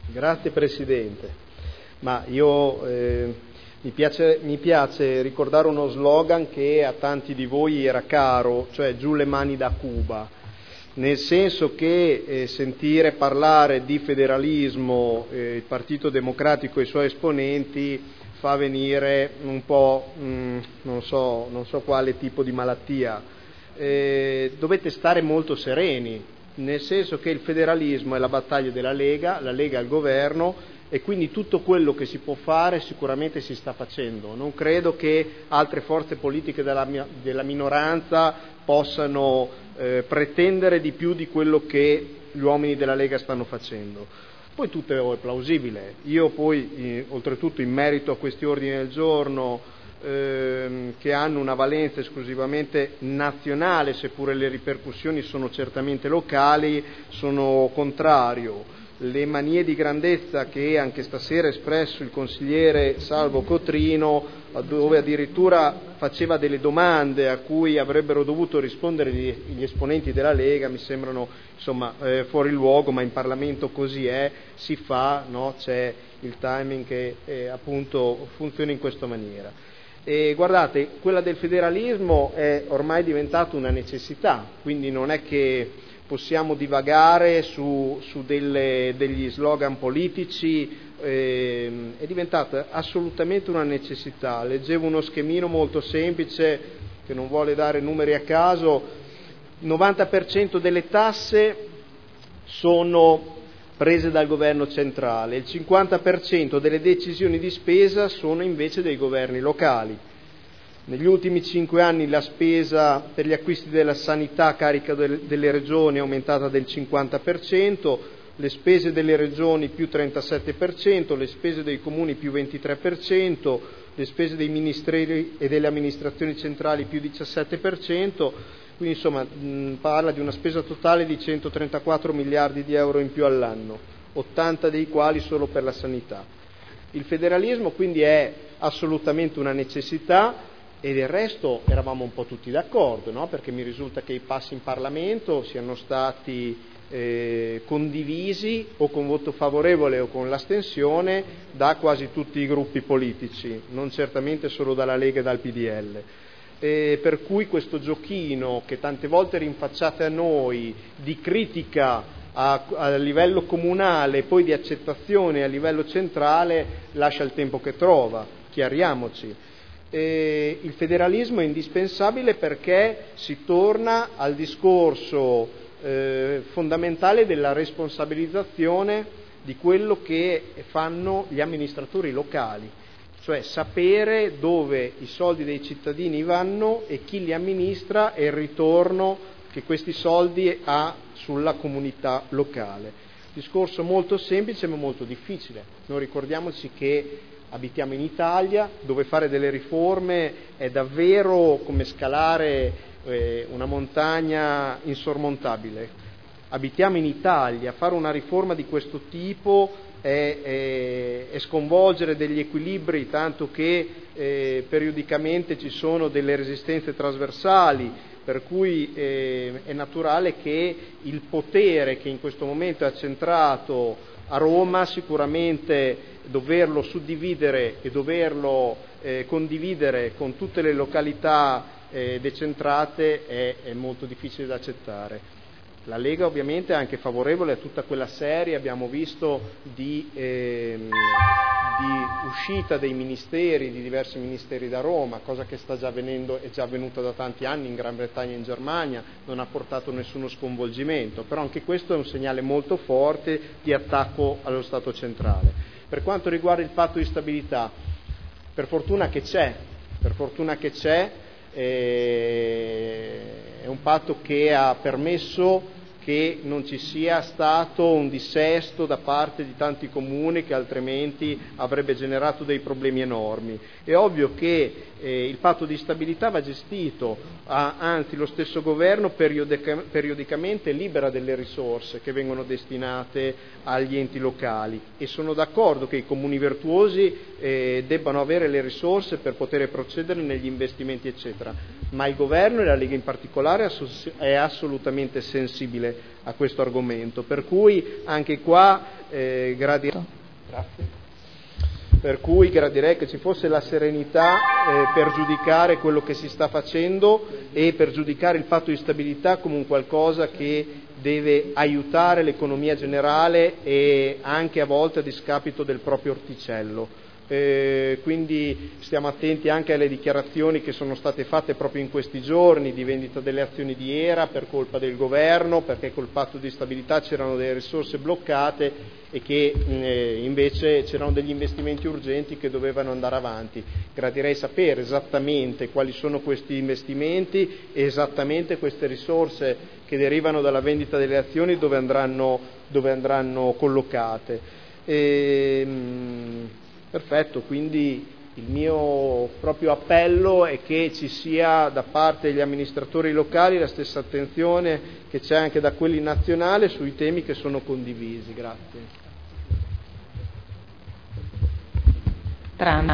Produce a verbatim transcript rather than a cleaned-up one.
Grazie Presidente. Ma io eh, mi, piace, mi piace ricordare uno slogan che a tanti di voi era caro, cioè giù le mani da Cuba, nel senso che eh, sentire parlare di federalismo eh, il Partito Democratico e i suoi esponenti fa venire un po' mh, non so, non so quale tipo di malattia. Eh, dovete stare molto sereni, nel senso che il federalismo è la battaglia della Lega, la Lega è al governo e quindi tutto quello che si può fare sicuramente si sta facendo. Non credo che altre forze politiche della, della minoranza possano eh, pretendere di più di quello che gli uomini della Lega stanno facendo. Poi tutto è plausibile. Io poi, eh, oltretutto in merito a questi ordini del giorno, Ehm, che hanno una valenza esclusivamente nazionale, seppure le ripercussioni sono certamente locali, sono contrario. Le manie di grandezza che anche stasera ha espresso il consigliere Salvo Cotrino, dove addirittura faceva delle domande a cui avrebbero dovuto rispondere gli, gli esponenti della Lega, mi sembrano insomma eh, fuori luogo, ma in Parlamento così è, si fa, no? C'è il timing che eh, appunto funziona in questa maniera. E guardate, quella del federalismo è ormai diventata una necessità, quindi non è che possiamo divagare su, su delle, degli slogan politici, eh, è diventata assolutamente una necessità. Leggevo uno schemino molto semplice che non vuole dare numeri a caso: il novanta per cento delle tasse sono prese dal governo centrale, il cinquanta per cento delle decisioni di spesa sono invece dei governi locali. Negli ultimi cinque anni la spesa per gli acquisti della sanità a carico delle regioni è aumentata del cinquanta per cento, le spese delle regioni più trentasette per cento, le spese dei comuni più ventitré per cento, le spese dei ministeri e delle amministrazioni centrali più diciassette per cento, quindi insomma mh, parla di una spesa totale di centotrentaquattro miliardi di euro in più all'anno, ottanta dei quali solo per la sanità. Il federalismo quindi è assolutamente una necessità e del resto eravamo un po' tutti d'accordo, no? Perché mi risulta che i passi in Parlamento siano stati eh, condivisi o con voto favorevole o con l'astensione da quasi tutti i gruppi politici, non certamente solo dalla Lega e dal P D L. Eh, per cui questo giochino che tante volte rinfacciate a noi di critica a, a livello comunale e poi di accettazione a livello centrale lascia il tempo che trova, chiariamoci. Eh, il federalismo è indispensabile perché si torna al discorso eh, fondamentale della responsabilizzazione di quello che fanno gli amministratori locali, cioè sapere dove i soldi dei cittadini vanno e chi li amministra e il ritorno che questi soldi ha sulla comunità locale. Discorso molto semplice ma molto difficile. Noi ricordiamoci che abitiamo in Italia, dove fare delle riforme è davvero come scalare eh, una montagna insormontabile. Abitiamo in Italia, fare una riforma di questo tipo è, è, è sconvolgere degli equilibri, tanto che eh, periodicamente ci sono delle resistenze trasversali, per cui eh, è naturale che il potere che in questo momento è accentrato a Roma, sicuramente doverlo suddividere e doverlo eh, condividere con tutte le località eh, decentrate è, è molto difficile da accettare. La Lega ovviamente è anche favorevole a tutta quella serie, abbiamo visto, di, eh, di uscita dei ministeri, di diversi ministeri da Roma, cosa che sta già avvenendo, è già avvenuta da tanti anni in Gran Bretagna e in Germania, non ha portato nessuno sconvolgimento, però anche questo è un segnale molto forte di attacco allo Stato centrale. Per quanto riguarda il patto di stabilità, per fortuna che c'è, per fortuna che c'è, eh, è un patto che ha permesso che non ci sia stato un dissesto da parte di tanti comuni che altrimenti avrebbe generato dei problemi enormi. È ovvio che eh, il patto di stabilità va gestito, ah, anzi lo stesso governo periodica- periodicamente libera delle risorse che vengono destinate agli enti locali e sono d'accordo che i comuni virtuosi eh, debbano avere le risorse per poter procedere negli investimenti eccetera, ma il governo e la Lega in particolare è assolutamente sensibile a questo argomento, per cui anche qua eh, gradirei... Grazie. Per cui gradirei che ci fosse la serenità eh, per giudicare quello che si sta facendo e per giudicare il patto di stabilità come un qualcosa che deve aiutare l'economia generale e anche a volte a discapito del proprio orticello. Eh, quindi stiamo attenti anche alle dichiarazioni che sono state fatte proprio in questi giorni di vendita delle azioni di E R A per colpa del governo, perché col patto di stabilità c'erano delle risorse bloccate e che eh, invece c'erano degli investimenti urgenti che dovevano andare avanti. Gradirei sapere esattamente quali sono questi investimenti e esattamente queste risorse che derivano dalla vendita delle azioni dove andranno, dove andranno collocate. E, mh, Perfetto, quindi il mio proprio appello è che ci sia da parte degli amministratori locali la stessa attenzione che c'è anche da quelli nazionali sui temi che sono condivisi. Grazie.